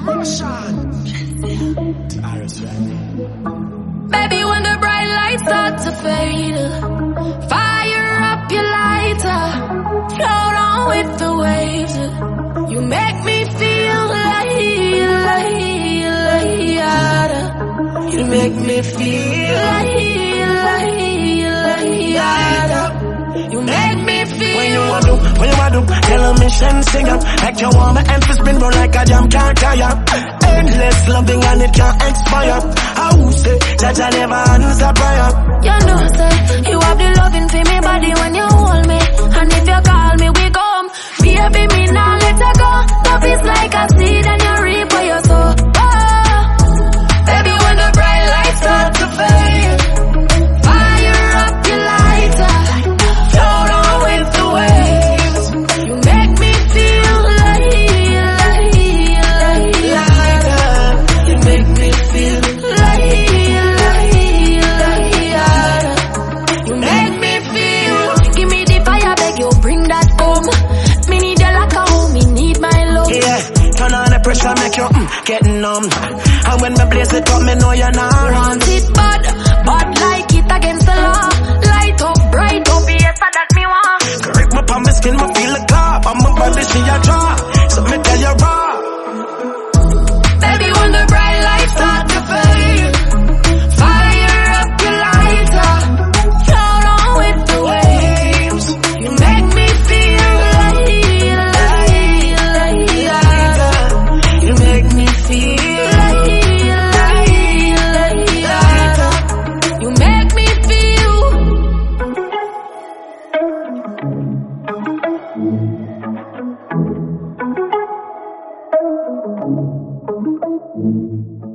Baby, when the bright lights start to fade, fire up your lighter, float on with the waves. You make me feel like you make me feel like you make me feel. When you want to, tell a mission, sing up. Like you want my hands to spin round like a jam can't tire. Endless loving and it can't expire. I will say that I never answer prayer. You know, say, you have the loving for me body when you hold me. And if you call me, we come. Baby, me now let her go. Love is like a seed and you reap what you sow. Oh, baby, when the bright lights start to fade, fire up your lighter, float on with the waves. You make me feel like you make me feel like you make me feel. Give me the fire, beg you, bring that home. Me need you like a home, me need my love. Yeah, turn on the pressure, make you get numb. And when me blaze it up, me know you're not want it bad, bad like it against the law. Light up, bright up, yes, that me want. Grip up on my skin, me feel a clap. I'm a body, see a draw. So me tell you raw. Baby, when the bright lights start to fade, fire up your lighter, float on with the waves. You make me feel like you make me feel. You make me feel.